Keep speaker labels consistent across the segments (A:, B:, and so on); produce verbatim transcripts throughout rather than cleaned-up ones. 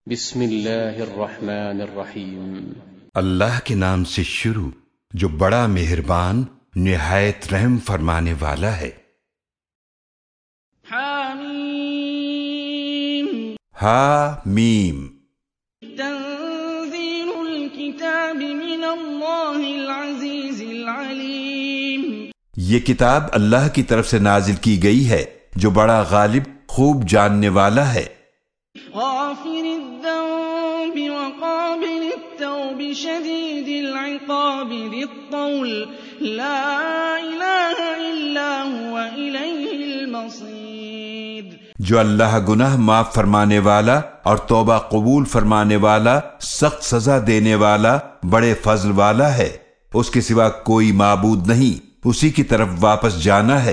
A: بسم اللہ الرحمن الرحیم۔
B: اللہ کے نام سے شروع جو بڑا مہربان نہایت رحم فرمانے والا ہے۔
C: حامیم
B: ہا میم
C: تنزیل الکتاب من اللہ العزیز العلیم۔
B: یہ کتاب اللہ کی طرف سے نازل کی گئی ہے جو بڑا غالب خوب جاننے والا ہے۔
C: غافر الذنب وقابل التوب شدید العقاب ذی الطول لا الہ الا هو الیہ المصیر۔
B: جو اللہ گناہ معاف فرمانے والا اور توبہ قبول فرمانے والا، سخت سزا دینے والا، بڑے فضل والا ہے، اس کے سوا کوئی معبود نہیں، اسی کی طرف واپس جانا ہے۔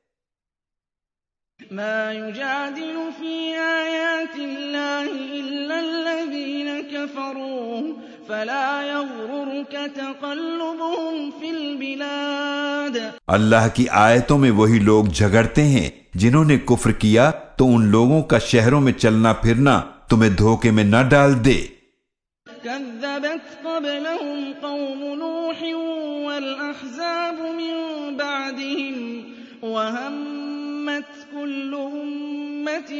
C: ما يجادل في آيات الله إلا الذين كفروا فلا يغررك تقلبهم في البلاد۔
B: اللہ کی آیتوں میں وہی لوگ جھگڑتے ہیں جنہوں نے کفر کیا، تو ان لوگوں کا شہروں میں چلنا پھرنا تمہیں دھوکے میں نہ ڈال دے۔
C: كذبت قبلهم قوم نوح والأحزاب من بعدهم وهمت كل أمة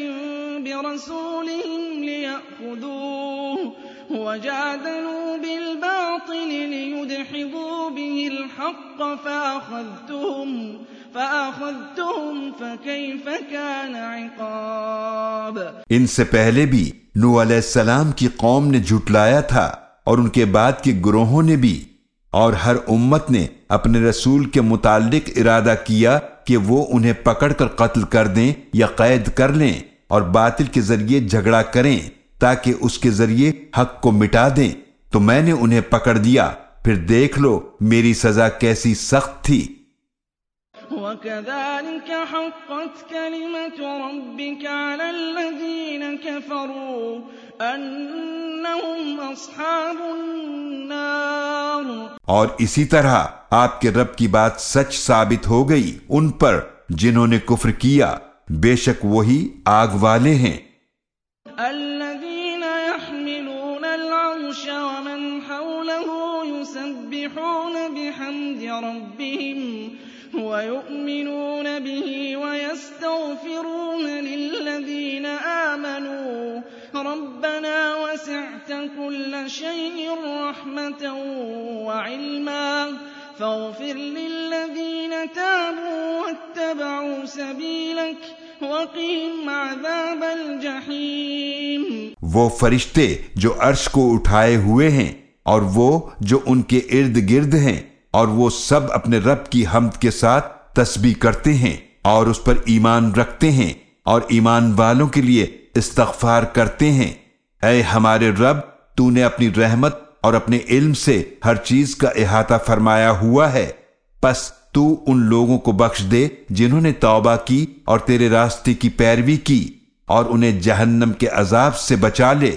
C: برسولهم ليأخذوه وجادلوا بالباطل ليدحضوا به الحق فأخذتهم فأخذتهم فكيف كان عقاب۔
B: ان سے پہلے بھی نوح علیہ السلام کی قوم نے جھٹلایا تھا اور ان کے بعد کے گروہوں نے بھی، اور ہر امت نے اپنے رسول کے متعلق ارادہ کیا کہ وہ انہیں پکڑ کر قتل کر دیں یا قید کر لیں اور باطل کے ذریعے جھگڑا کریں تاکہ اس کے ذریعے حق کو مٹا دیں، تو میں نے انہیں پکڑ دیا، پھر دیکھ لو میری سزا کیسی سخت تھی۔
C: وَكَذَلِكَ حَقَّتْ كَلِمَةُ رَبِّكَ عَلَى الَّذِينَ كَفَرُوا أَنَّهُمْ أَصْحَابُ النَّارِ۔
B: اور اسی طرح آپ کے رب کی بات سچ ثابت ہو گئی ان پر جنہوں نے کفر کیا، بے شک وہی آگ والے ہیں۔
C: الَّذِينَ يَحْمِلُونَ الْعَرْشَ وَمَنْ حَوْلَهُ يُسَبِّحُونَ بِحَمْدِ رَبِّهِمْ وَيُؤْمِنُونَ بِهِ وَيَسْتَغْفِرُونَ لِلَّذِينَ آمَنُوا رَبَّنَا وَسِعْتَ كُلَّ شَيْءٍ رَحْمَةً وَعِلْمًا فَاغْفِرْ لِلَّذِينَ تَابُوا وَاتَّبَعُوا سَبِيلَكَ وَقِهِمْ عَذَابَ الْجَحِيمِ۔
B: وہ فرشتے جو عرش کو اٹھائے ہوئے ہیں اور وہ جو ان کے ارد گرد ہیں، اور وہ سب اپنے رب کی حمد کے ساتھ تسبیح کرتے ہیں اور اس پر ایمان رکھتے ہیں اور ایمان والوں کے لیے استغفار کرتے ہیں۔ اے ہمارے رب، تو نے اپنی رحمت اور اپنے علم سے ہر چیز کا احاطہ فرمایا ہوا ہے، پس تو ان لوگوں کو بخش دے جنہوں نے توبہ کی اور تیرے راستے کی پیروی کی، اور انہیں جہنم کے عذاب سے بچا لے۔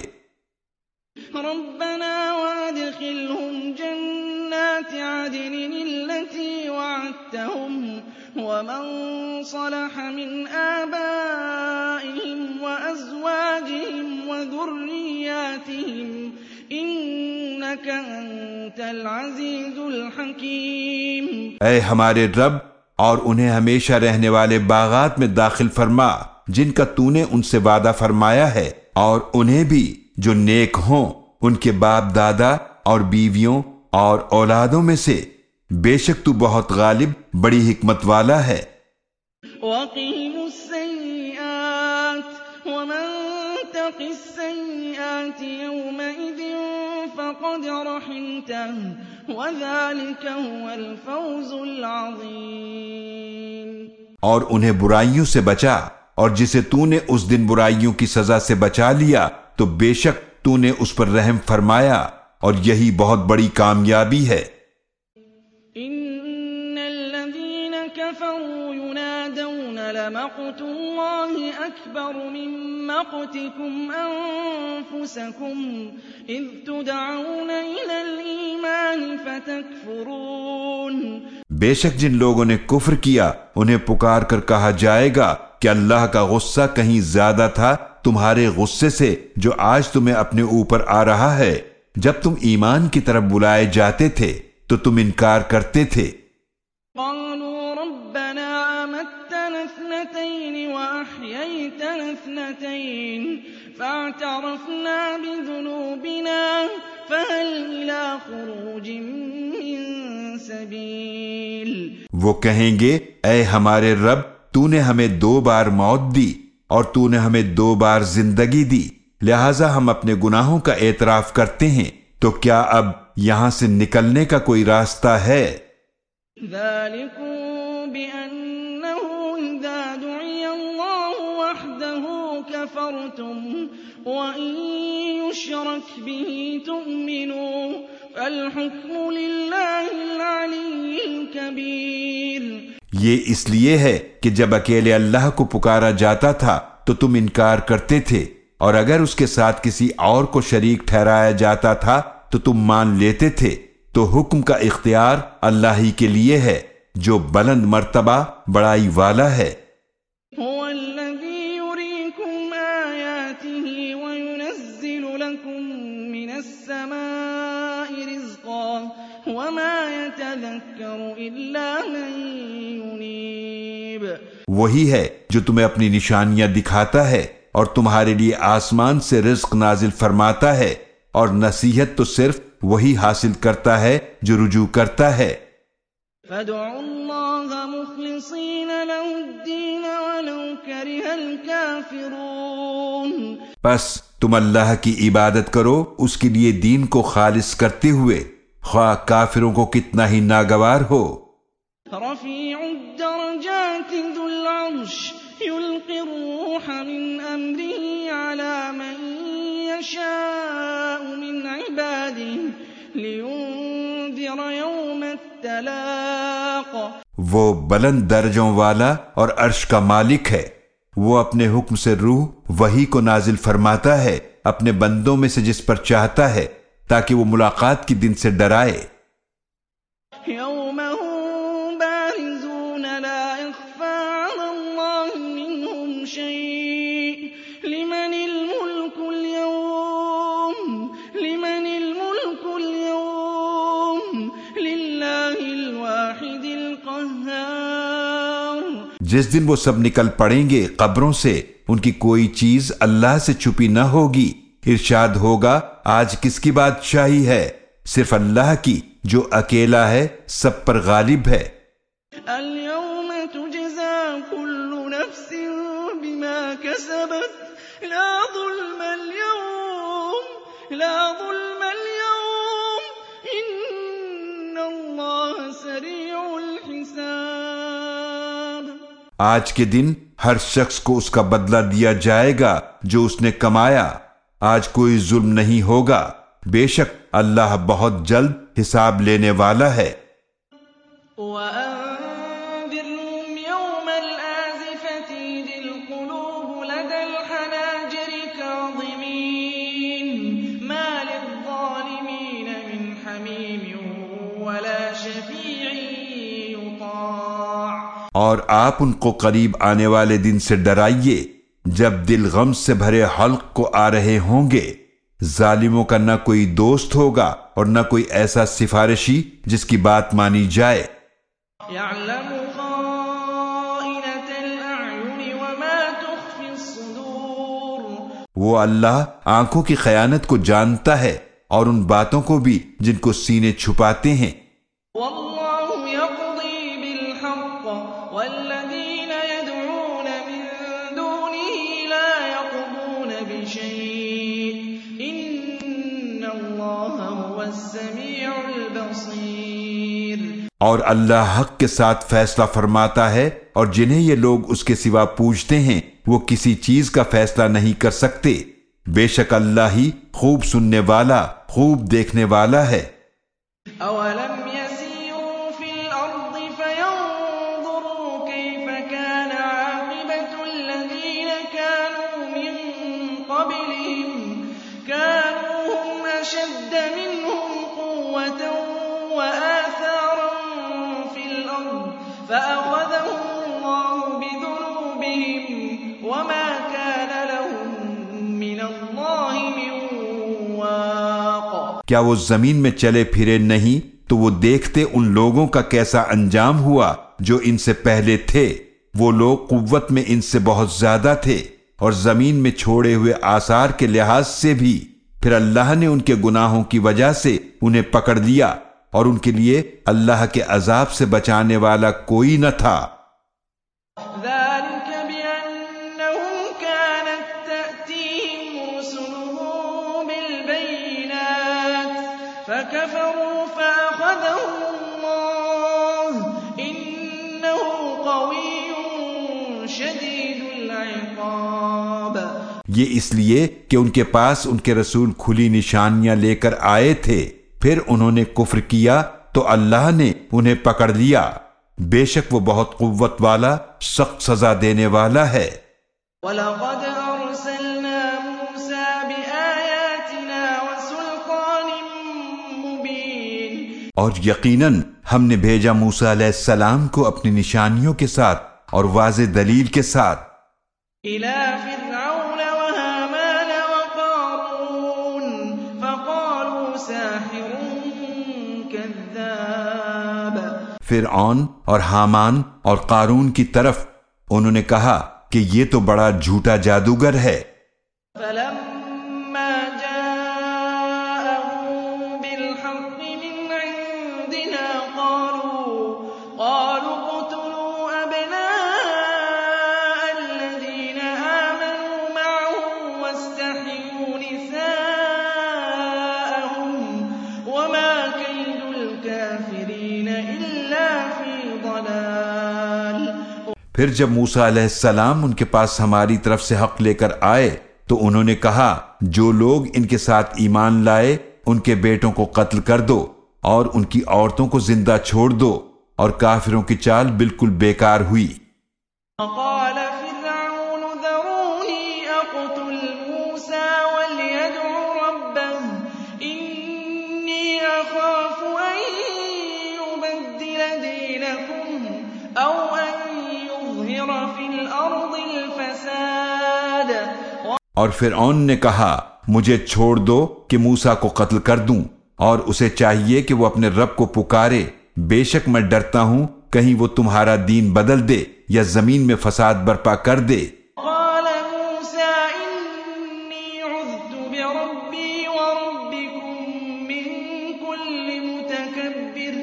C: ربنا وادخلهم جنات عدن التي وعدتهم ومن صلح من آبائهم وأزواجهم وذرياتهم إنك أنت العزيز الحكيم۔
B: اے ہمارے رب، اور انہیں ہمیشہ رہنے والے باغات میں داخل فرما جن کا تو نے ان سے وعدہ فرمایا ہے، اور انہیں بھی جو نیک ہوں ان کے باپ دادا اور بیویوں اور اولادوں میں سے، بے شک تو بہت غالب بڑی حکمت والا ہے۔
C: وَقِهِمُ السَّيِّئَاتِ وَمَن تَقِ السَّيِّئَاتِ يَوْمَئِذٍ فَقَدْ رَحِمْتَهُ وَذَلِكَ هُوَ الْفَوْزُ الْعَظِيمُ۔
B: اور انہیں برائیوں سے بچا، اور جسے تو نے اس دن برائیوں کی سزا سے بچا لیا تو بے شک تو نے اس پر رحم فرمایا، اور یہی بہت بڑی کامیابی ہے۔
C: ان الذين كفروا ينادون لمقت الله اكبر من مقتكم انفسكم اذ تدعون الى الايمان فتكفرون۔
B: بے شک جن لوگوں نے کفر کیا انہیں پکار کر کہا جائے گا کہ اللہ کا غصہ کہیں زیادہ تھا تمہارے غصے سے جو آج تمہیں اپنے اوپر آ رہا ہے۔ جب تم ایمان کی طرف بلائے جاتے تھے تو تم انکار کرتے تھے۔
C: قالوا ربنا أمتنا اثنتين وأحييتنا اثنتين فاعترفنا بذنوبنا فهل إلى خروج من سبيل۔
B: وہ کہیں گے اے ہمارے رب، تو نے ہمیں دو بار موت دی اور تو نے ہمیں دو بار زندگی دی، لہٰذا ہم اپنے گناہوں کا اعتراف کرتے ہیں، تو کیا اب یہاں سے نکلنے کا کوئی راستہ ہے؟
C: ذَلِكُمْ بِأَنَّهُ إِذَا دُعِيَ اللَّهُ وَحْدَهُ كَفَرْتُمْ وَإِن يُشْرَكْ بِهِ تُؤْمِنُوا فَالْحُكْمُ لِلَّهِ الْعَلِيِّ الْكَبِيرِ۔
B: یہ اس لیے ہے کہ جب اکیلے اللہ کو پکارا جاتا تھا تو تم انکار کرتے تھے، اور اگر اس کے ساتھ کسی اور کو شریک ٹھہرایا جاتا تھا تو تم مان لیتے تھے، تو حکم کا اختیار اللہ ہی کے لیے ہے جو بلند مرتبہ بڑائی والا ہے۔
C: هو الذي يريكم آياته وينزل لكم من السماء رزقا وما يتذكر إلا من ينيب۔
B: وہی ہے جو تمہیں اپنی نشانیاں دکھاتا ہے اور تمہارے لیے آسمان سے رزق نازل فرماتا ہے، اور نصیحت تو صرف وہی حاصل کرتا ہے جو رجوع کرتا ہے۔
C: فادعوا الله مخلصين له الدين ولو كره الكافرون۔
B: بس تم اللہ کی عبادت کرو اس کے لیے دین کو خالص کرتے ہوئے، خواہ کافروں کو کتنا ہی ناگوار ہو۔
C: رفيع الدرجات ذو العرش يلقي الروح من أمره على من يشاء من عباده لينذر يوم التلاق۔
B: وہ بلند درجوں والا اور عرش کا مالک ہے، وہ اپنے حکم سے روح وحی کو نازل فرماتا ہے اپنے بندوں میں سے جس پر چاہتا ہے، تاکہ وہ ملاقات کے دن سے ڈرائے۔
C: يوم هم بارزون لا يخفى على الله منهم شيء لمن الملك اليوم لمن الملك اليوم لله الواحد القهار۔
B: جس دن وہ سب نکل پڑیں گے قبروں سے، ان کی کوئی چیز اللہ سے چھپی نہ ہوگی، ارشاد ہوگا آج کس کی بادشاہی ہے؟ صرف اللہ کی جو اکیلا ہے، سب پر غالب ہے۔
C: اليوم تجزى كل نفس بما كسبت لا ظلم اليوم لا ظلم اليوم إن الله سريع الحساب۔
B: آج کے دن ہر شخص کو اس کا بدلہ دیا جائے گا جو اس نے کمایا، آج کوئی ظلم نہیں ہوگا، بے شک اللہ بہت جلد حساب لینے والا ہے۔
C: وَأَنذِرْهُمْ يَوْمَ الْآزِفَةِ إِذِ الْقُلُوبُ لَدَى الْحَنَاجِرِ كَاظِمِينَ مَا لِلظَّالِمِينَ مِنْ حَمِيمٍ وَلَا شَفِيعٍ يُطَاعُ۔
B: اور آپ ان کو قریب آنے والے دن سے ڈرائیے جب دل غم سے بھرے حلق کو آ رہے ہوں گے، ظالموں کا نہ کوئی دوست ہوگا اور نہ کوئی ایسا سفارشی جس کی بات مانی جائے۔
C: يَعْلَمُ خَائِنَةَ الْأَعْيُنِ وَمَا تُخْفِي الصُّدُورُ۔
B: وہ اللہ آنکھوں کی خیانت کو جانتا ہے اور ان باتوں کو بھی جن کو سینے چھپاتے ہیں۔
C: وَاللَّهُ يَقْضِي بِالْحَقِّ وَالَّذِينَ يَدْعُونَ مِن دُونِهِ لَا يَقْضُونَ بِشَيْءٍ إِنَّ اللَّهَ هُوَ السَّمِيعُ الْبَصِيرُ۔
B: اور اللہ حق کے ساتھ فیصلہ فرماتا ہے، اور جنہیں یہ لوگ اس کے سوا پوجتے ہیں وہ کسی چیز کا فیصلہ نہیں کر سکتے، بے شک اللہ ہی خوب سننے والا، خوب دیکھنے والا ہے۔
C: أَوَلَمْ يَسِيرُوا فِي الْأَرْضِ فَيَنظُرُوا كَيْفَ كَانَ عَاقِبَةُ الَّذِينَ كَانُوا مِن قَبْلِهِمْ كَانُوا هُمْ أَشَدَّ مِنْهُمْ قُوَّةً وَآثَارًا فِي الْأَرْضِ فَأَخَذَهُمُ اللَّهُ بِذُنُوبِهِمْ وَمَا كَانَ لَهُم
B: کیا وہ زمین میں چلے پھرے نہیں تو وہ دیکھتے ان لوگوں کا کیسا انجام ہوا جو ان سے پہلے تھے۔ وہ لوگ قوت میں ان سے بہت زیادہ تھے اور زمین میں چھوڑے ہوئے آثار کے لحاظ سے بھی۔ پھر اللہ نے ان کے گناہوں کی وجہ سے انہیں پکڑ لیا اور ان کے لیے اللہ کے عذاب سے بچانے والا کوئی نہ تھا۔
C: ذلك بأنهم كانت تأتيهم رسلهم بالبينات فكفروا فأخذهم الله إنه قوي شديد العقاب۔
B: یہ اس لیے کہ ان کے پاس ان کے رسول کھلی نشانیاں لے کر آئے تھے، پھر انہوں نے کفر کیا تو اللہ نے انہیں پکڑ لیا، بے شک وہ بہت قوت والا سخت سزا دینے والا ہے۔
C: وَلَقَدْ أَرْسَلْنَا مُوسَىٰ بِآيَاتِنَا وَسُلْطَانٍ مُّبِينٍ،
B: اور یقیناً ہم نے بھیجا موسیٰ علیہ السلام کو اپنی نشانیوں کے ساتھ اور واضح دلیل کے ساتھ
C: إِلَىٰ فِرْعَوْنَ وَهَامَانَ وَقَارُونَ فَقَالُوا سَاحِرٌ كَذَّابٌ۔
B: فرعون اور حامان اور قارون کی طرف انہوں نے کہا کہ یہ تو بڑا جھوٹا جادوگر ہے۔
C: فَلَمَّا جَاءَهُم بِالْحَقِّ مِنْ عِندِنَا قَالُوا قَالُوا اقْتُلُوا أَبْنَاءَ الَّذِينَ آمَنُوا مَعَهُ وَاسْتَحْيُوا نِسَاءَهُمْ وَمَا كَيْدُ الْكَافِرِينَ إِلَّا فِي ضَلَالٍ۔
B: پھر جب موسیٰ علیہ السلام ان کے پاس ہماری طرف سے حق لے کر آئے تو انہوں نے کہا جو لوگ ان کے ساتھ ایمان لائے ان کے بیٹوں کو قتل کر دو اور ان کی عورتوں کو زندہ چھوڑ دو، اور کافروں کی چال بالکل بیکار ہوئی۔
C: وقال فرعون ذروني أقتل موسى وليدع ربه إني أخاف أن يبدل دينكم أو أن يظهر في الأرض الفساد۔
B: اور فرعون نے کہا مجھے چھوڑ دو کہ موسیٰ کو قتل کر دوں، اور اسے چاہیے کہ وہ اپنے رب کو پکارے، بے شک میں ڈرتا ہوں کہیں وہ تمہارا دین بدل دے یا زمین میں فساد برپا کر دے۔
C: قال موسى إني عذت بربي وربكم من كل متكبر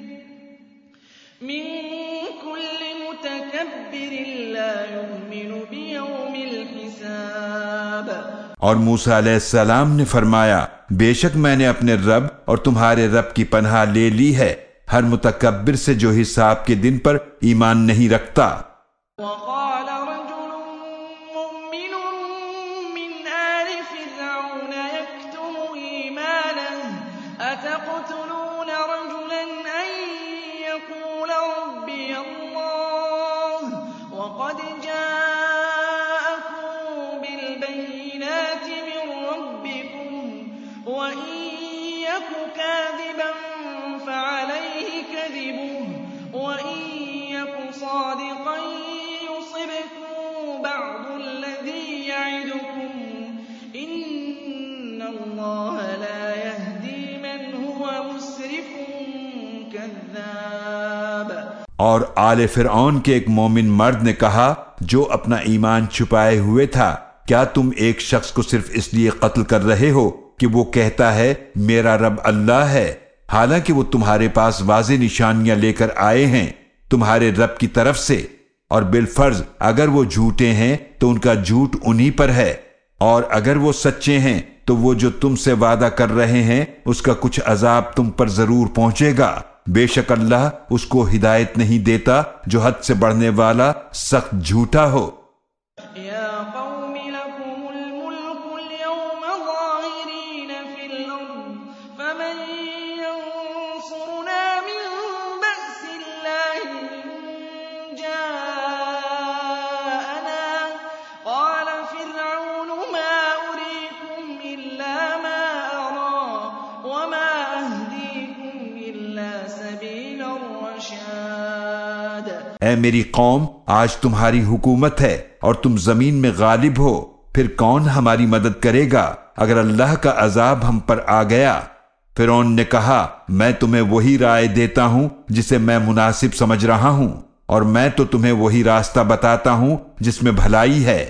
C: من كل متكبر لا يؤمن بيوم الحساب۔
B: اور موسیٰ علیہ السلام نے فرمایا بے شک میں نے اپنے رب اور تمہارے رب کی پناہ لے لی ہے ہر متکبر سے جو حساب کے دن پر ایمان نہیں رکھتا۔
C: وقال رجل مؤمن من آل فرعون يكتم إيمانه أتقتلون رجلا أن يقول ربي الله وقد جاءكم بالبينات من ربكم وإن يك كاذبا فعليه كذبه وإن يك صادقا يصبكم بعض الذي يعدكم إن الله لا يهدي من هو مسرف كذاب۔
B: اور آل فرعون کے ایک مومن مرد نے کہا جو اپنا ایمان چھپائے ہوئے تھا کیا تم ایک شخص کو صرف اس لیے قتل کر رہے ہو کہ وہ کہتا ہے میرا رب اللہ ہے، حالانکہ وہ تمہارے پاس واضح نشانیاں لے کر آئے ہیں تمہارے رب کی طرف سے، اور بالفرض اگر وہ جھوٹے ہیں تو ان کا جھوٹ انہی پر ہے، اور اگر وہ سچے ہیں تو وہ جو تم سے وعدہ کر رہے ہیں اس کا کچھ عذاب تم پر ضرور پہنچے گا، بے شک اللہ اس کو ہدایت نہیں دیتا جو حد سے بڑھنے والا سخت جھوٹا ہو۔
C: يا قوم لكم الملك اليوم ظاهرين في الأرض فمن ينصرنا من بأس الله إن جاءنا قال فرعون ما أريكم إلا ما أرى وما أهديكم إلا سبيل الرشاد۔
B: اے میری قوم آج تمہاری حکومت ہے اور تم زمین میں غالب ہو، پھر کون ہماری مدد کرے گا اگر اللہ کا عذاب ہم پر آ گیا؟ فرعون نے کہا میں تمہیں وہی رائے دیتا ہوں جسے میں مناسب سمجھ رہا ہوں، اور میں تو تمہیں وہی راستہ بتاتا ہوں جس میں بھلائی ہے۔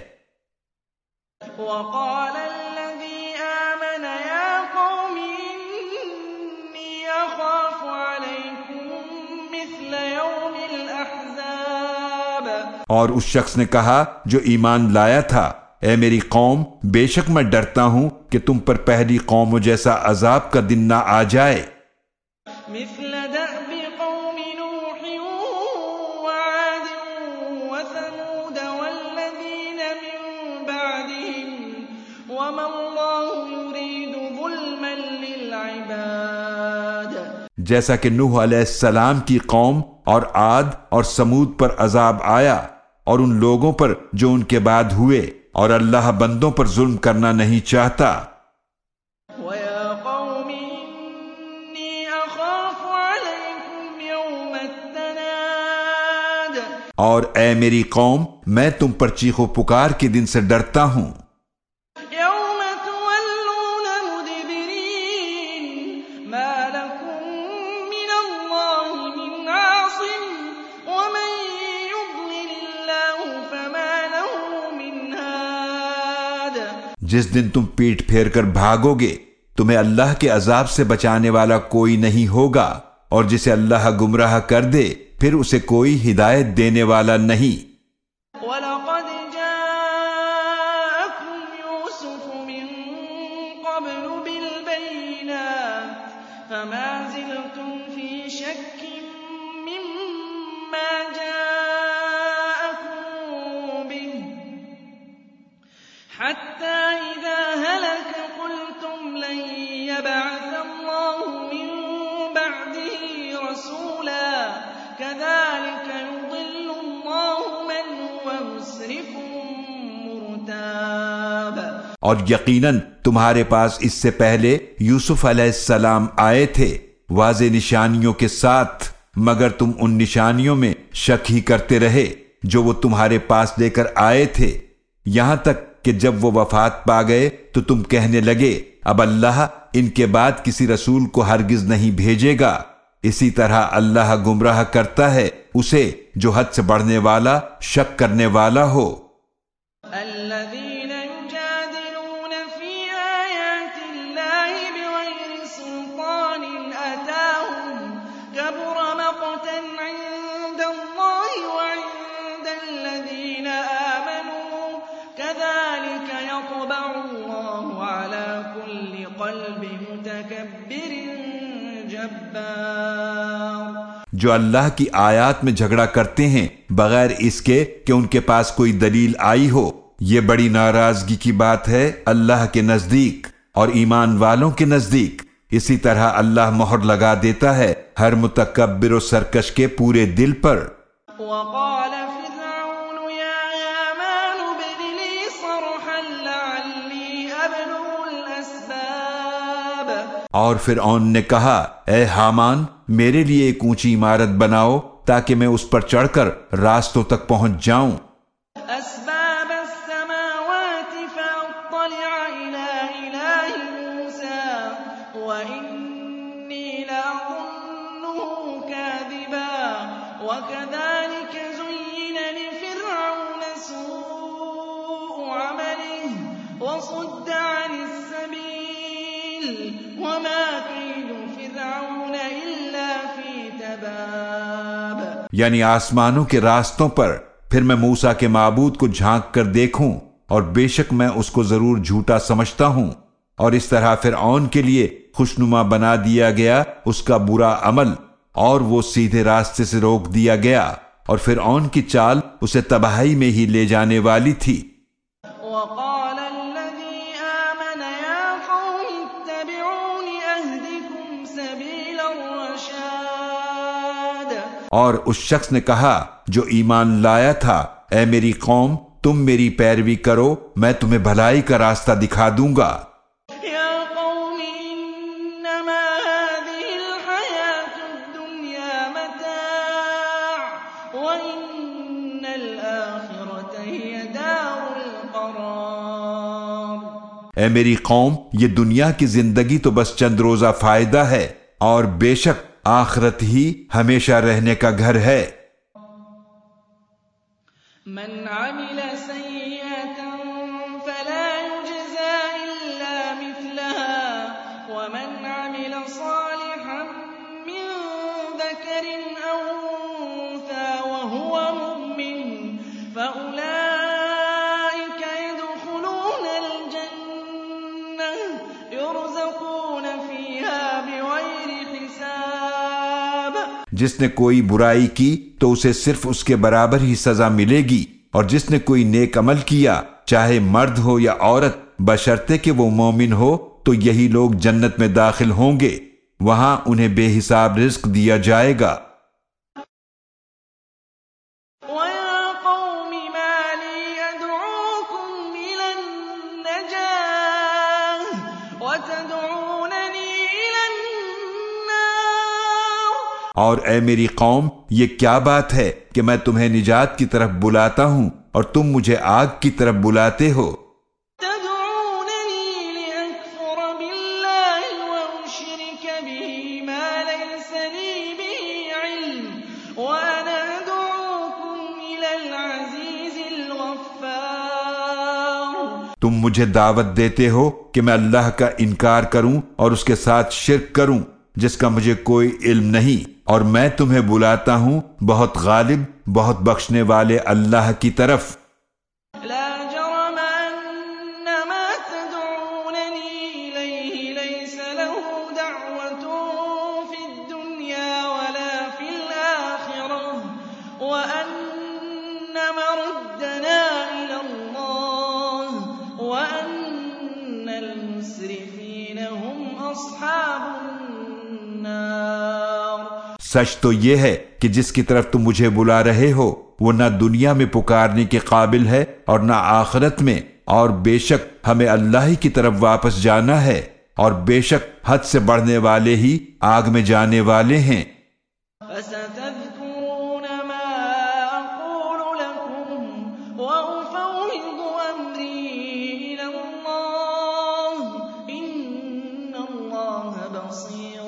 C: وقال الذي آمن يا قوم إني أخاف عليكم مثل يوم الأحزاب،
B: اور اس شخص نے کہا جو ایمان لایا تھا، اے میری قوم، بے شک میں ڈرتا ہوں کہ تم پر پہلی قوموں جیسا عذاب کا دن نہ آ جائے۔
C: مثل دأب قوم نوح وعاد وثمود والذين من بعدهم وما الله يريد ظلما للعباد،
B: جیسا کہ نوح علیہ السلام کی قوم اور عاد اور سمود پر عذاب آیا، اور ان لوگوں پر جو ان کے بعد ہوئے، اور اللہ بندوں پر ظلم کرنا نہیں چاہتا۔
C: وَيَا قَوْمِ إِنِّي أَخَافُ عَلَيْكُمْ يَوْمَ التَّنَادِ،
B: اور اے میری قوم، میں تم پر چیخ و پکار کے دن سے ڈرتا ہوں،
C: يَوْمَ تُوَلُّونَ مُدْبِرِينَ مَا لَكُم مِّنَ اللَّهِ مِنْ عَاصِمٍ وَمَن يُضْلِلِ اللَّهُ فَمَا لَهُ مِنْ هَادٍ،
B: جس دن تم پیٹ پھیر کر بھاگو گے تمہیں اللہ کے عذاب سے بچانے والا کوئی نہیں ہوگا، اور جسے اللہ گمراہ کر دے پھر اسے کوئی ہدایت دینے والا نہیں۔
C: وَلَقَدْ جَاءَكُمْ يُوسُفُ مِن قَبْلُ بِالْبَيِّنَاتِ فَمَا زِلْتُمْ فِي شَكٍّ مِّمَّا جَاءَكُم بِهِ حَتَّىٰ إِذَا هَلَكَ قُلْتُمْ لَن يَبْعَثَ اللَّهُ مِن بَعْدِهِ رَسُولًا كَذَٰلِكَ يُضِلُّ اللَّهُ مَنْ هُوَ مُسْرِفٌ مُرْتَابٌ،
B: اور یقیناً تمہارے پاس اس سے پہلے یوسف علیہ السلام آئے تھے واضح نشانیوں کے ساتھ، مگر تم ان نشانیوں میں شک ہی کرتے رہے جو وہ تمہارے پاس لے کر آئے تھے، یہاں تک کہ جب وہ وفات پا گئے تو تم کہنے لگے اب اللہ ان کے بعد کسی رسول کو ہرگز نہیں بھیجے گا۔ اسی طرح اللہ گمراہ کرتا ہے اسے جو حد سے بڑھنے والا، شک کرنے والا ہو۔
C: الَّذِينَ يُجَادِلُونَ فِي آيَاتِ اللَّهِ بِغَيْرِ سُلْطَانٍ أَتَاهُمْ كَبُرَ مَقْتًا عِندَ اللَّهِ وَعِندَ الَّذِينَ آمَنُوا كَذَٰلِكَ يَطْبَعُ اللَّهُ عَلَىٰ كُلِّ قَلْبِ مُتَكَبِّرٍ جَبَّارٍ،
B: جو اللہ کی آیات میں جھگڑا کرتے ہیں بغیر اس کے کہ ان کے پاس کوئی دلیل آئی ہو، یہ بڑی ناراضگی کی بات ہے اللہ کے نزدیک اور ایمان والوں کے نزدیک۔ اسی طرح اللہ مہر لگا دیتا ہے ہر متکبر و سرکش کے پورے دل پر۔
C: وَقَالَ فِرْعَوْنُ يَا هَامَانُ ابْنِ لِي صَرْحًا لَّعَلِّي أَبْلُغُ الْأَسْبَابَ،
B: اور فرعون نے کہا اے حامان، میرے لیے ایک اونچی عمارت بناؤ تاکہ میں اس پر چڑھ کر راستوں تک پہنچ جاؤں۔
C: أَسْبَابَ السَّمَاوَاتِ فَأَطَّلِعَ إِلَىٰ إِلَٰهِ مُوسَىٰ وَإِنِّي لَأَظُنُّهُ كَاذِبًا وَكَذَٰلِكَ زُيِّنَ لِفِرْعَوْنَ سُوءُ عَمَلِهِ وَصُدَّ عَنِ السَّبِيلِ وَمَا كَيْدُ فِرْعَوْنَ إِلَّا فِي تَبَابٍ،
B: یعنی آسمانوں کے راستوں پر، پھر میں موسیٰ کے معبود کو جھانک کر دیکھوں، اور بے شک میں اس کو ضرور جھوٹا سمجھتا ہوں، اور اس طرح فرعون کے لیے خوشنما بنا دیا گیا اس کا برا عمل، اور وہ سیدھے راستے سے روک دیا گیا، اور فرعون کی چال اسے تباہی میں ہی لے جانے والی تھی۔
C: وَقَالَ الَّذِي آمَنَ يَا قَوْمِ اتَّبِعُونِ أَهْدِكُمْ سَبِيلَ الرَّشَادِ،
B: اور اس شخص نے کہا جو ایمان لایا تھا اے میری قوم، تم میری پیروی کرو، میں تمہیں بھلائی کا راستہ دکھا دوں گا۔
C: يَا قَوْمِ إِنَّمَا هَٰذِهِ الْحَيَاةُ الدُّنْيَا مَتَاعٌ وَإِنَّ الْآخِرَةَ هِيَ دَارُ الْقَرَارِ،
B: اے میری قوم، یہ دنیا کی زندگی تو بس چند روزہ فائدہ ہے، اور بے شک آخرت ہی ہمیشہ رہنے کا گھر ہے۔
C: من عمل سيئة فلا يجزى إلا مثلها ومن عمل صالحا من ذكر أو أنثى وهو مؤمن فأولئك يدخلون الجنة يرزقون فيها بغير حساب۔
B: جس نے کوئی برائی کی تو اسے صرف اس کے برابر ہی سزا ملے گی، اور جس نے کوئی نیک عمل کیا چاہے مرد ہو یا عورت بشرطے کہ وہ مومن ہو تو یہی لوگ جنت میں داخل ہوں گے، وہاں انہیں بے حساب رزق دیا جائے گا۔
C: وَيَا قَوْمِ مَا لِي أَدْعُوكُمْ إِلَى النَّجَاةِ وَتَدْعُونَنِي إِلَى النَّارِ۔
B: اور اے میری قوم، یہ کیا بات ہے کہ میں تمہیں نجات کی طرف بلاتا ہوں اور تم مجھے آگ کی طرف بلاتے ہو۔
C: تدعونني لأكفر بالله وأشرك به ما ليس لي به علم وأنا أدعوكم إلى العزيز الغفار۔
B: تم مجھے دعوت دیتے ہو کہ میں اللہ کا انکار کروں اور اس کے ساتھ شرک کروں جس کا مجھے کوئی علم نہیں، اور میں تمہیں بلاتا ہوں بہت غالب بہت بخشنے والے اللہ کی طرف۔
C: لا جرم أن ما تدعونني إليه ليس له دعوة في الدنيا ولا في الآخرة وأن مردنا إلى الله وأن المسرفين هم أصحاب النار۔
B: سچ تو یہ ہے کہ جس کی طرف تم مجھے بلا رہے ہو وہ نہ دنیا میں پکارنے کے قابل ہے اور نہ آخرت میں، اور بے شک ہمیں اللہ ہی کی طرف واپس جانا ہے، اور بے شک حد سے بڑھنے والے ہی آگ میں جانے والے ہیں۔
C: فستذكرون ما أقول لكم وأفوض أمري إلى الله إن الله بصير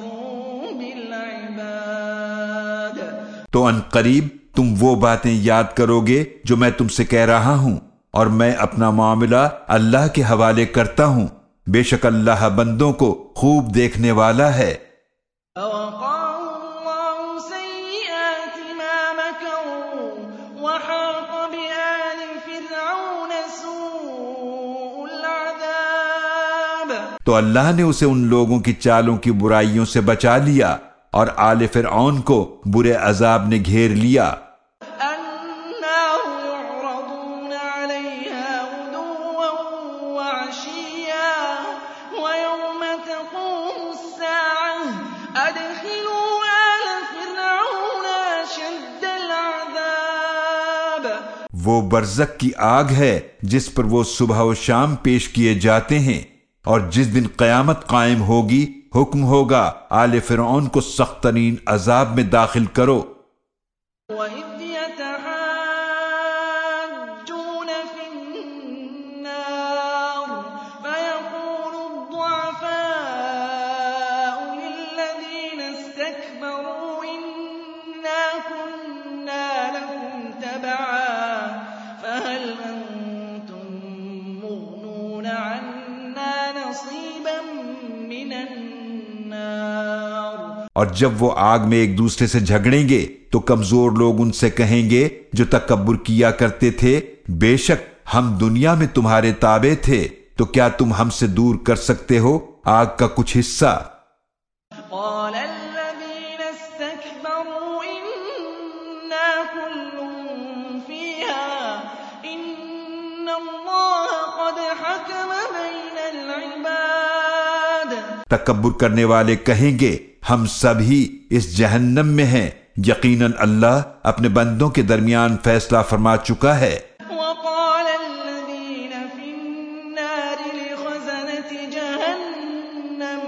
C: بالعباد۔
B: تو ان قریب تم وہ باتیں یاد کرو گے جو میں تم سے کہہ رہا ہوں، اور میں اپنا معاملہ اللہ کے حوالے کرتا ہوں، بے شک اللہ بندوں کو خوب دیکھنے والا ہے۔
C: فوقاه الله سيئات ما مكروا وحاق بآل فرعون سوء العذاب۔
B: تو اللہ نے اسے ان لوگوں کی چالوں کی برائیوں سے بچا لیا، اور آل فرعون کو برے عذاب نے گھیر لیا۔
C: النار يعرضون عليها غدوا وعشيا ويوم تقوم الساعة أدخلوا آل فرعون أشد العذاب۔
B: وہ برزخ کی آگ ہے جس پر وہ صبح و شام پیش کیے جاتے ہیں، اور جس دن قیامت قائم ہوگی حکم ہوگا آل فرعون کو سخت ترین عذاب میں داخل کرو۔
C: وَإِذْ يَتَحَاجُّونَ فِي النَّارِ فَيَقُولُ الضُّعَفَاءُ لِلَّذِينَ اسْتَكْبَرُوا إِنَّا كُنَّا لَكُمْ تَبَعًا فَهَلْ أَنتُم مُّغْنُونَ عَنَّا نَصِيبًا مِّنَ النَّارِ۔
B: اور جب وہ آگ میں ایک دوسرے سے جھگڑیں گے تو کمزور لوگ ان سے کہیں گے جو تکبر کیا کرتے تھے، بے شک ہم دنیا میں تمہارے تابع تھے، تو کیا تم ہم سے دور کر سکتے ہو آگ کا کچھ حصہ؟
C: قال الذين استكبروا إنا كل فيها إن الله قد حكم بين العباد۔
B: تکبر کرنے والے کہیں گے ہم سب ہی اس جہنم میں ہیں، یقیناً اللہ اپنے بندوں کے درمیان فیصلہ فرما چکا ہے۔
C: وقال الذين في النار لخزنة جهنم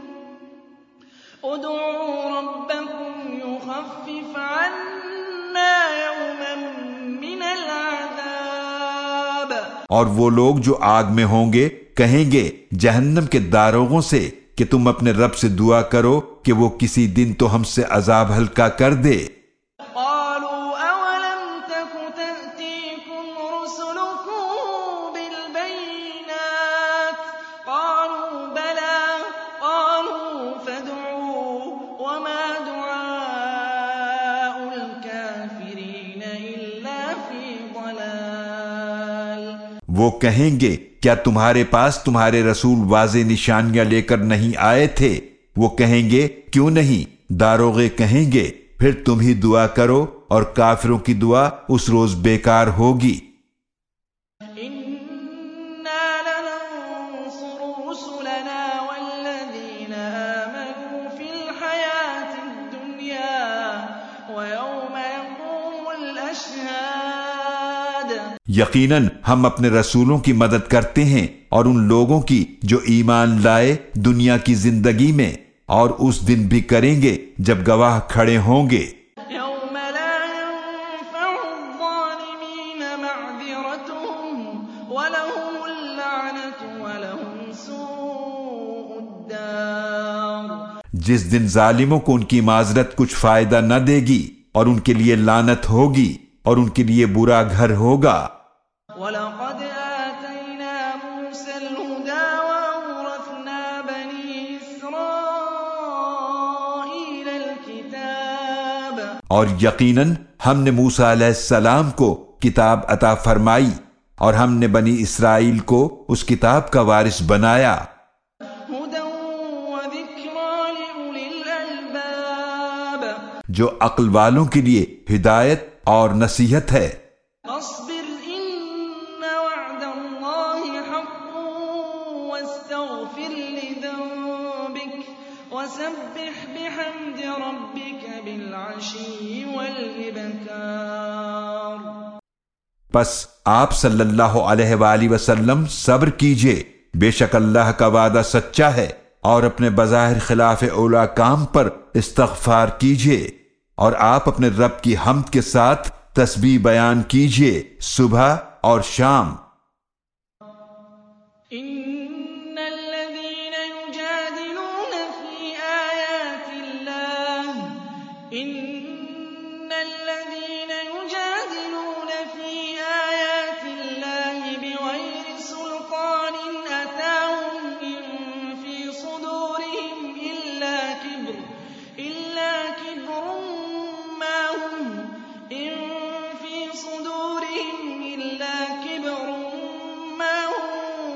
C: ادعوا ربكم يخفف عنا يوما من العذاب۔
B: اور وہ لوگ جو آگ میں ہوں گے کہیں گے جہنم کے داروغوں سے کہ تم اپنے رب سے دعا کرو کہ وہ کسی دن تو ہم سے عذاب ہلکا کر دے۔
C: قالوا أولم تك تأتيكم رسلكم بالبينات قالوا بلى قالوا فادعوا وما دعاء الكافرين إلا في ضلال۔
B: وہ کہیں گے کیا تمہارے پاس تمہارے رسول واضح نشانیاں لے کر نہیں آئے تھے؟ وہ کہیں گے کیوں نہیں؟ داروغے کہیں گے پھر تم ہی دعا کرو اور کافروں کی دعا اس روز بیکار ہوگی۔
C: إنا لننصر رسلنا والذين آمنوا في الحياة الدنيا ويوم يقوم الأشهاد۔
B: یقیناً ہم اپنے رسولوں کی مدد کرتے ہیں اور ان لوگوں کی جو ایمان لائے دنیا کی زندگی میں، اور اس دن بھی کریں گے جب گواہ کھڑے ہوں گے۔
C: يوم لا ينفع الظالمين معذرتهم ولهم اللعنة ولهم سوء الدار۔
B: جس دن ظالموں کو ان کی معذرت کچھ فائدہ نہ دے گی اور ان کے لیے لعنت ہوگی اور ان کے لیے برا گھر ہوگا۔
C: وَلَقَدْ آتَيْنَا مُوسَى الْهُدَىٰ وَأَوْرَثْنَا بَنِي إِسْرَائِيلَ الْكِتَابَ۔
B: اور یقیناً ہم نے موسیٰ علیہ السلام کو کتاب عطا فرمائی اور ہم نے بنی اسرائیل کو اس کتاب کا وارث بنایا۔
C: هُدًى وَذِكْرَىٰ لِأُولِي الْأَلْبَابِ۔
B: جو عقل والوں کے لیے ہدایت اور نصیحت ہے۔
C: فاصبر إن وعد الله حق واستغفر لذنبك وسبح بحمد ربك بالعشي والإبكار۔
B: پس آپ صلی اللہ علیہ وآلہ وسلم صبر کیجئے، بے شک اللہ کا وعدہ سچا ہے، اور اپنے بظاہر خلاف اولا کام پر استغفار کیجئے، اور آپ اپنے رب کی حمد کے ساتھ تسبیح بیان کیجئے صبح اور شام۔
C: إن الذين يجادلون في آيات الله إن الذين يجادلون في آيات الله بغير سلطان أتاهم إن في صدورهم إلا كبر إلا كبر ما هم إن في صدورهم إلا كبر ما هم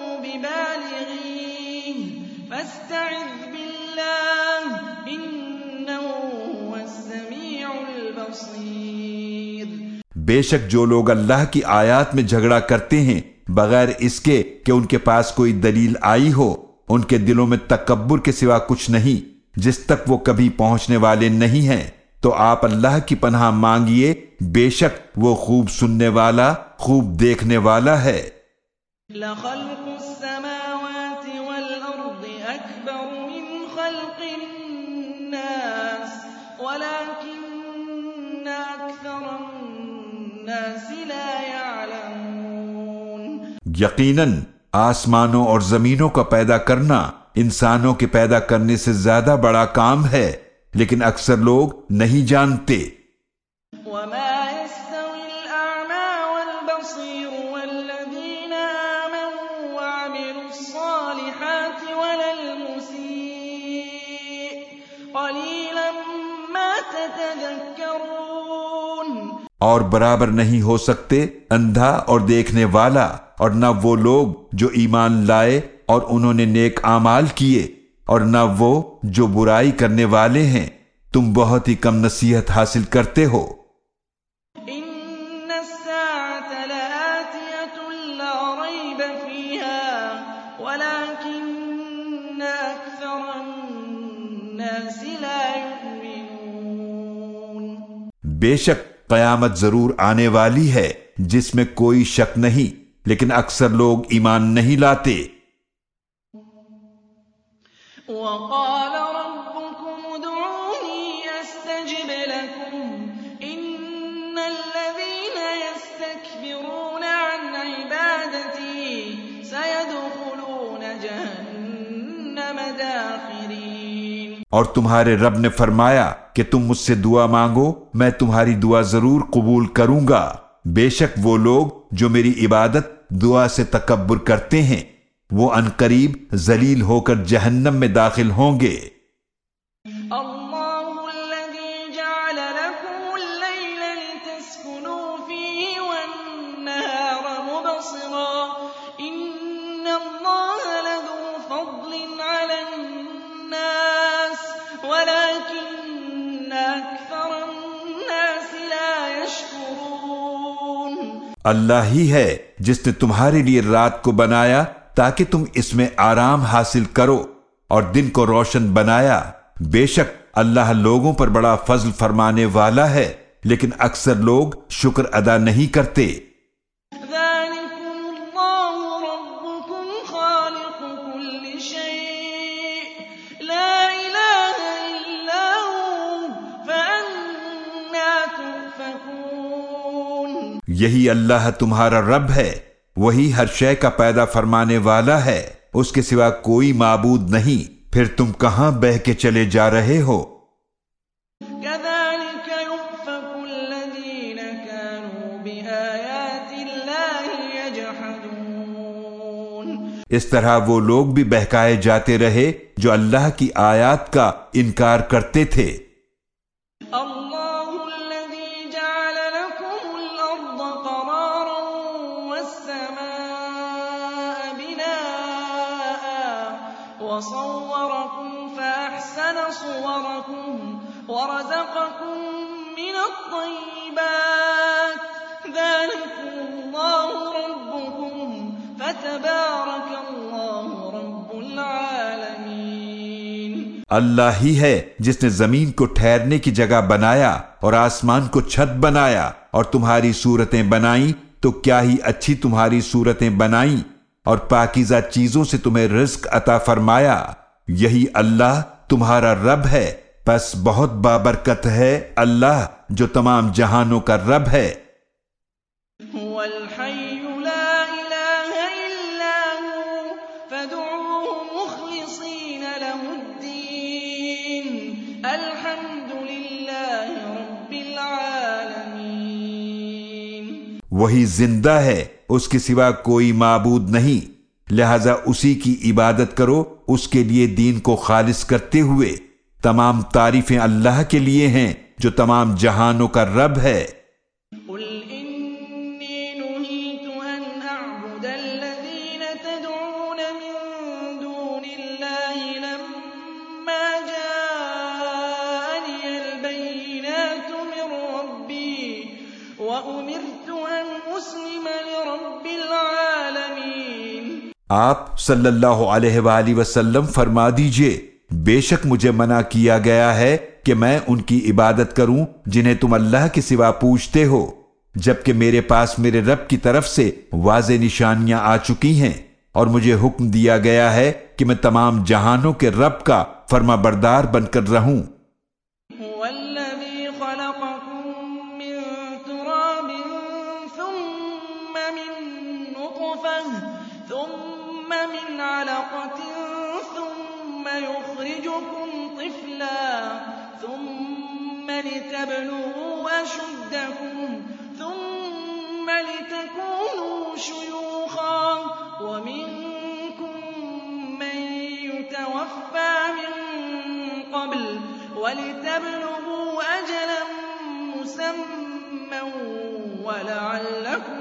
C: ببالغيه فاستعذ بالله إنه هو السميع البصير۔
B: بے شک جو لوگ اللہ کی آیات میں جھگڑا کرتے ہیں بغیر اس کے کہ ان کے پاس کوئی دلیل آئی ہو، ان کے دلوں میں تکبر کے سوا کچھ نہیں جس تک وہ کبھی پہنچنے والے نہیں ہیں، تو آپ اللہ کی پناہ مانگیے، بے شک وہ خوب سننے والا خوب دیکھنے والا ہے۔
C: لخلق السماوات والأرض أكبر من خلق الناس ولكن أكثر الناس لا يعلمون۔
B: یقیناً آسمانوں اور زمینوں کا پیدا کرنا انسانوں کے پیدا کرنے سے زیادہ بڑا کام ہے، لیکن اکثر لوگ نہیں جانتے۔
C: وما يستوي الأعمى والبصير والذين آمنوا وعملوا الصالحات ولا المسيء قليلا ما تتذكرون۔
B: اور برابر نہیں ہو سکتے اندھا اور دیکھنے والا، اور نہ وہ لوگ جو ایمان لائے اور انہوں نے نیک اعمال کیے، اور نہ وہ جو برائی کرنے والے ہیں، تم بہت ہی کم نصیحت حاصل کرتے ہو۔
C: إن الساعة لآتية لا ريب فيها ولكن أكثر الناس لا يؤمنون۔
B: بے شک قیامت ضرور آنے والی ہے جس میں کوئی شک نہیں، لیکن اکثر لوگ ایمان نہیں لاتے۔
C: وقال ربكم ادعوني أستجب لكم إن الذين يستكبرون عن عبادتي سيدخلون
B: اور تمہارے رب نے فرمایا کہ تم مجھ سے دعا مانگو، میں تمہاری دعا ضرور قبول کروں گا۔ بے شک وہ لوگ جو میری عبادت دعا سے تکبر کرتے ہیں، وہ عنقریب ذلیل ہو کر جہنم میں داخل ہوں گے۔
C: اللہ الذی جعل لکم اللیل لتسکنوا فیہ والنہار مبصرا ان اللہ لذو فضل علی الناس ولکن اکثر الناس لا یشکرون۔
B: اللہ ہی ہے جس نے تمہارے لیے رات کو بنایا تاکہ تم اس میں آرام حاصل کرو اور دن کو روشن بنایا۔ بے شک اللہ لوگوں پر بڑا فضل فرمانے والا ہے، لیکن اکثر لوگ شکر ادا نہیں کرتے۔
C: ذالکم اللہ ربکم خالق کل شیء لا الہ الا ہوا فأنا تؤفکون۔
B: یہی اللہ تمہارا رب ہے، وہی ہر شے کا پیدا فرمانے والا ہے، اس کے سوا کوئی معبود نہیں، پھر تم کہاں بہہ کے چلے جا رہے ہو؟
C: كذلك يؤفك الذين كانوا بآيات الله يجحدون۔
B: اس طرح وہ لوگ بھی بہکائے جاتے رہے جو اللہ کی آیات کا انکار کرتے تھے۔
C: اللہ الذي جعل لكم الأرض قرارا والسماء بناء وصوركم فأحسن صوركم ورزقكم من الطيبات ذلكم الله ربكم فتبارك الله رب العالمين۔
B: اللہ ہی ہے جس نے زمین کو ٹھہرنے کی جگہ بنایا اور آسمان کو چھت بنایا اور تمہاری صورتیں بنائیں، تو کیا ہی اچھی تمہاری صورتیں بنائیں اور پاکیزہ چیزوں سے تمہیں رزق عطا فرمایا۔ یہی اللہ تمہارا رب ہے، پس بہت بابرکت ہے اللہ جو تمام جہانوں کا رب ہے۔
C: هو الحي لا إله إلا هو فادعوه مخلصين له الدين الحمد لله رب العالمين۔
B: وہی زندہ ہے، اس کے سوا کوئی معبود نہیں، لہذا اسی کی عبادت کرو، اس کے لیے دین کو خالص کرتے ہوئے۔ تمام تعریفیں اللہ کے لیے ہیں جو تمام جہانوں کا رب ہے۔
C: قل إني نهيت أن أعبد الذين تدعون من دون الله لما جاءني البينات من ربي وأمرت أن أسلم لرب العالمين۔
B: آپ صلی اللہ علیہ وآلہ وسلم فرما دیجئے، بے شک مجھے منع کیا گیا ہے کہ میں ان کی عبادت کروں جنہیں تم اللہ کے سوا پوجتے ہو، جبکہ میرے پاس میرے رب کی طرف سے واضح نشانیاں آ چکی ہیں، اور مجھے حکم دیا گیا ہے کہ میں تمام جہانوں کے رب کا فرما بردار بن کر رہوں۔
C: هو الذي خلقكم من تراب ثم من نطفة ثم من علقة ثم يخرجكم طفلا ثم لتبلغوا أشدكم ثم لتكونوا شيوخا ومنكم من يتوفى من قبل ولتبلغوا أجلا مسمى ولعلكم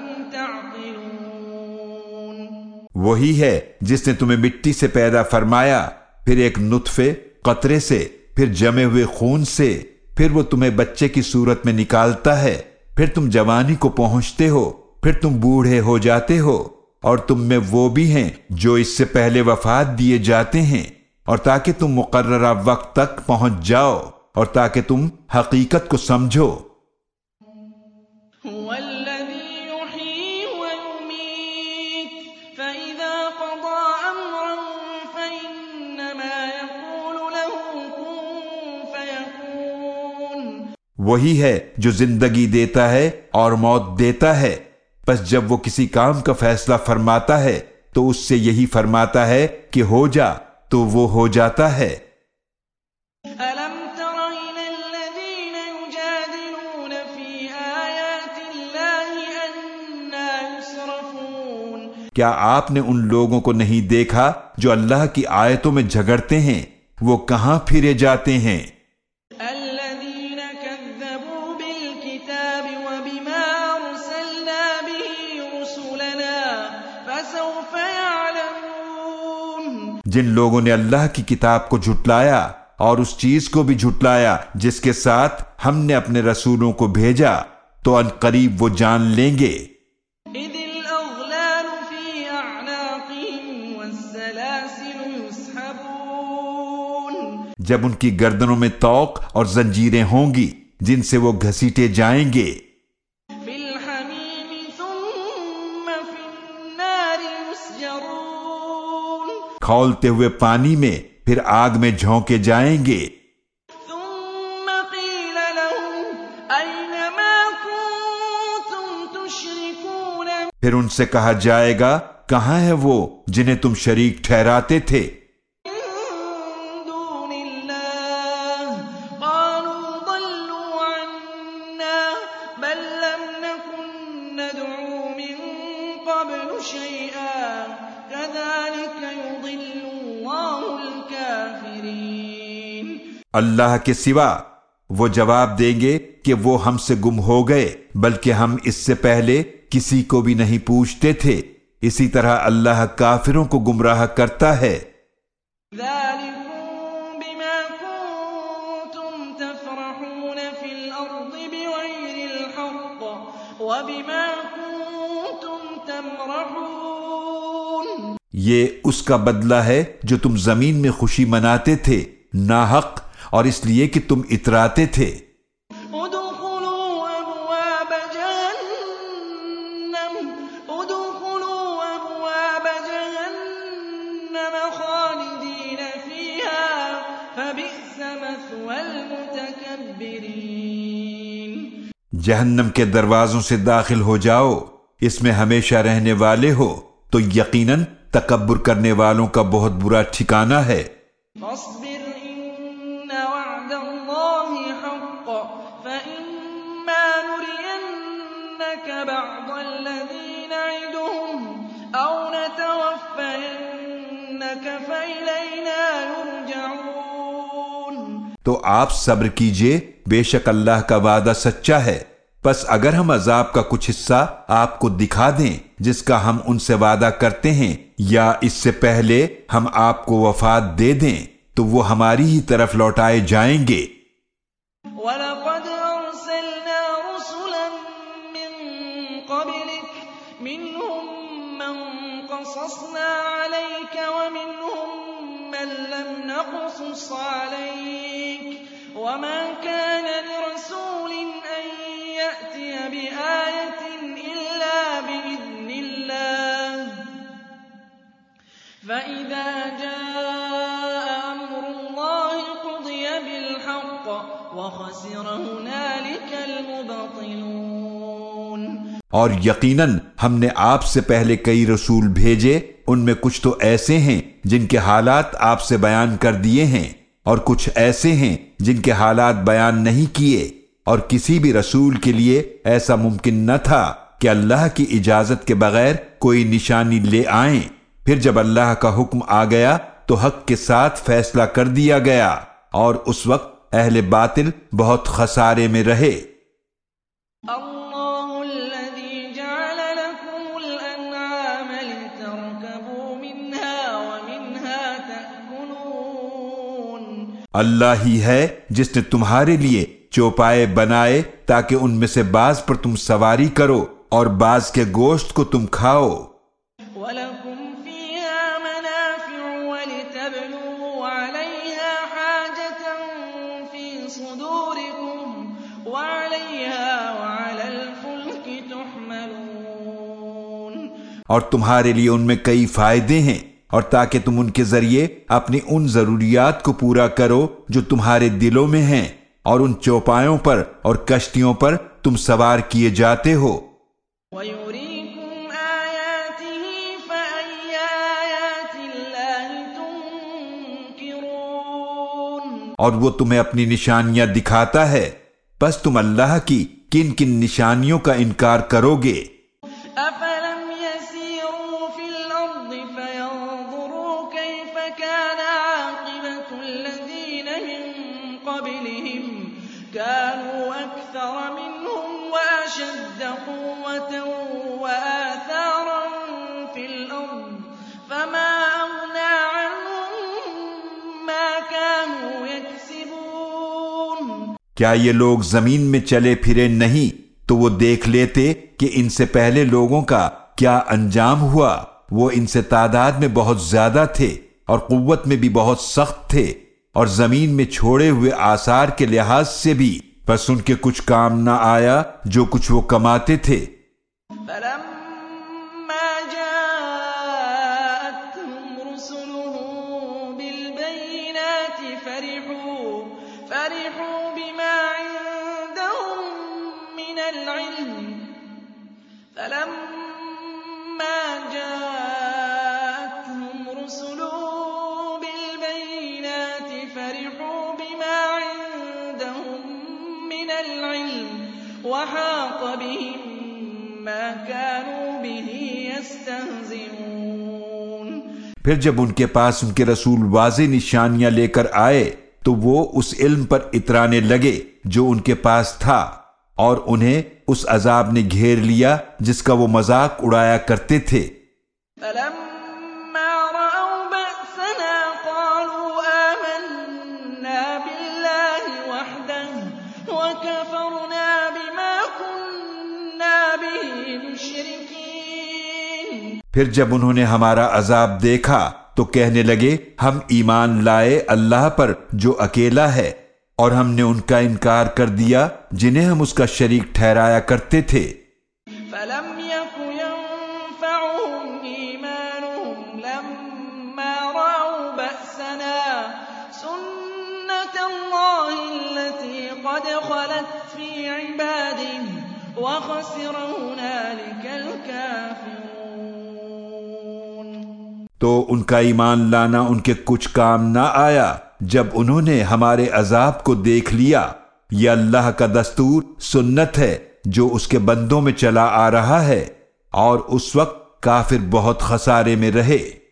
C: تعقلون۔
B: وہی ہے جس نے تمہیں مٹی سے پیدا فرمایا، پھر ایک نطفے قطرے سے، پھر جمے ہوئے خون سے، پھر وہ تمہیں بچے کی صورت میں نکالتا ہے، پھر تم جوانی کو پہنچتے ہو، پھر تم بوڑھے ہو جاتے ہو، اور تم میں وہ بھی ہیں جو اس سے پہلے وفات دیے جاتے ہیں، اور تاکہ تم مقررہ وقت تک پہنچ جاؤ اور تاکہ تم حقیقت کو سمجھو۔
C: هو الذي يحيي ويميت فإذا قضى أمرا فإنما يقول له كن فيكون۔
B: وہی ہے جو زندگی دیتا ہے اور موت دیتا ہے، پس جب وہ کسی کام کا فیصلہ فرماتا ہے تو اس سے یہی فرماتا ہے کہ ہو جا، تو وہ ہو جاتا ہے۔ کیا آپ نے ان لوگوں کو نہیں دیکھا جو اللہ کی آیتوں میں جھگڑتے ہیں؟ وہ کہاں پھرے جاتے ہیں؟
C: الذين كذبوا بالكتاب وبما أرسلنا به رسلنا فسوف يعلمون
B: جن لوگوں نے اللہ کی کتاب کو جھٹلایا اور اس چیز کو بھی جھٹلایا جس کے ساتھ ہم نے اپنے رسولوں کو بھیجا، تو ان قریب وہ جان لیں گے۔
C: إذ الأغلال في أعناقهم والسلاسل يسحبون
B: جب ان کی گردنوں میں طوق اور زنجیریں ہوں گی جن سے وہ گھسیٹے جائیں گے،
C: في الحميم ثم في النار يسجرون
B: کھولتے ہوئے پانی میں، پھر آگ میں جھونکے جائیں گے۔
C: ثم قيل لهم أين ما كنتم تشركون
B: پھر ان سے کہا جائے گا کہاں ہے وہ جنہیں تم شریک ٹھہراتے تھے
C: من دون الله قالوا ضلوا عنا بل لم نكن ندعو من قبل شيئا كذلك يضل الله الكافرين
B: اللہ کے سوا؟ وہ جواب دیں گے کہ وہ ہم سے گم ہو گئے، بلکہ ہم اس سے پہلے کسی کو بھی نہیں پوچھتے تھے۔ اسی طرح اللہ کافروں کو گمراہ کرتا ہے۔
C: ذلكم بما كنتم تفرحون في الأرض بغير الحق وبما كنتم تمرحون
B: یہ اس کا بدلہ ہے جو تم زمین میں خوشی مناتے تھے ناحق، اور اس لیے کہ تم اتراتے تھے۔
C: ادخلوا أبواب جهنم ادخلوا أبواب جهنم خالدين فيها فبئس مثوى المتكبرين
B: جہنم کے دروازوں سے داخل ہو جاؤ، اس میں ہمیشہ رہنے والے ہو، تو یقیناً تکبر کرنے والوں کا بہت برا ٹھکانہ ہے۔
C: فاصبر إن وعد الله حق فإما نرينك بعض الذي نعدهم أو نتوفينك فإلينا يرجعون
B: تو آپ صبر کیجئے، بے شک اللہ کا وعدہ سچا ہے، پس اگر ہم عذاب کا کچھ حصہ آپ کو دکھا دیں جس کا ہم ان سے وعدہ کرتے ہیں، یا اس سے پہلے ہم آپ کو وفات دے دیں، تو وہ ہماری ہی طرف لوٹائے جائیں گے۔
C: وَلَقَدْ أَرْسَلْنَا رُسُلًا مِّن قَبْلِكَ مِنْهُم مَّن قَصَصْنَا عَلَيْكَ وَمِنْهُم مَّن لَّمْ نَقْصُصْ عَلَيْكَ وَمَا كَانَ لِرَسُولٍ أَن يَأْتِيَ بِآيَةٍ إِلَّا بِإِذْنِ اللَّهِ فَإِذَا جَاءَ أَمْرُ اللَّهِ قُضِيَ بِالْحَقِّ وَخَسِرَ هُنَالِكَ الْمُبْطِلُونَ
B: اور یقیناً ہم نے آپ سے پہلے کئی رسول بھیجے، ان میں کچھ تو ایسے ہیں جن کے حالات آپ سے بیان کر دیے ہیں، اور کچھ ایسے ہیں جن کے حالات بیان نہیں کیے، اور کسی بھی رسول کے لیے ایسا ممکن نہ تھا کہ اللہ کی اجازت کے بغیر کوئی نشانی لے آئیں۔ پھر جب اللہ کا حکم آ گیا تو حق کے ساتھ فیصلہ کر دیا گیا، اور اس وقت اہل باطل بہت خسارے میں رہے۔
C: اللہ الذي جعل لكم الأنعام لتركبوا منها ومنها تأكلون
B: اللہ ہی ہے جس نے تمہارے لیے چوپائے بنائے تاکہ ان میں سے بعض پر تم سواری کرو اور بعض کے گوشت کو تم کھاؤ۔
C: وَلَكُمْ فِيهَا مَنَافِعُ وَلِتَبْلُغُوا عَلَيْهَا حَاجَةً فِي صُدُورِكُمْ وَعَلَيْهَا وَعَلَى الْفُلْكِ تُحْمَلُونَ
B: اور تمہارے لیے ان میں کئی فائدے ہیں، اور تاکہ تم ان کے ذریعے اپنی ان ضروریات کو پورا کرو جو تمہارے دلوں میں ہیں، اور ان چوپایوں پر اور کشتیوں پر تم سوار کیے جاتے ہو۔
C: وَيُرِيكُمْ آيَاتِهِ فَأَيَّ آيَاتِ اللَّهِ تُنكِرُونَ
B: اور وہ تمہیں اپنی نشانیاں دکھاتا ہے، پس تم اللہ کی کن کن نشانیوں کا انکار کرو گے؟
C: أَفَلَمْ يَسِيرُوا فِي أكثر منهم وأشد قوة وآثارا في الأرض فما أغنى عنهم ما كانوا يكسبون۔
B: کیا یہ لوگ زمین میں چلے پھرے نہیں تو وہ دیکھ لیتے کہ ان سے پہلے لوگوں کا کیا انجام ہوا؟ وہ ان سے تعداد میں بہت زیادہ تھے اور قوت میں بھی بہت سخت تھے، اور زمین میں چھوڑے ہوئے آثار کے لحاظ سے بھی بس ان کے کچھ کام نہ آیا جو کچھ وہ کماتے تھے۔
C: فلما جاءتهم رسلهم بالبينات فرحوا فرحوا بما عندهم من العلم فلما جاءتهم رسلهم بالبينات فرحوا بما عندهم من العلم وحاق بهم ما كانوا به يستهزئون۔
B: پھر جب ان کے پاس ان کے رسول واضح نشانیاں لے کر آئے تو وہ اس علم پر اترانے لگے جو ان کے پاس تھا، اور انہیں اس عذاب نے گھیر لیا جس کا وہ مذاق اڑایا کرتے تھے۔
C: فلما رأوا بأسنا قالوا آمنا بالله وحده وكفرنا بما كنا به مشركين۔
B: پھر جب انہوں نے ہمارا عذاب دیکھا تو کہنے لگے ہم ایمان لائے اللہ پر جو اکیلا ہے، اور ہم نے ان کا انکار کر دیا جنہیں ہم اس کا شریک ٹھہرایا کرتے تھے۔
C: فلم يك ينفعهم إيمانهم لما رأوا بأسنا سنة الله التي قد خلت في عباده وخسر هنالك الكافرون۔
B: تو ان کا ایمان لانا ان کے کچھ کام نہ آیا جب انہوں نے ہمارے عذاب کو دیکھ لیا۔ یہ اللہ کا دستور سنت ہے جو اس کے بندوں میں چلا آ رہا ہے، اور اس وقت کافر بہت خسارے میں رہے۔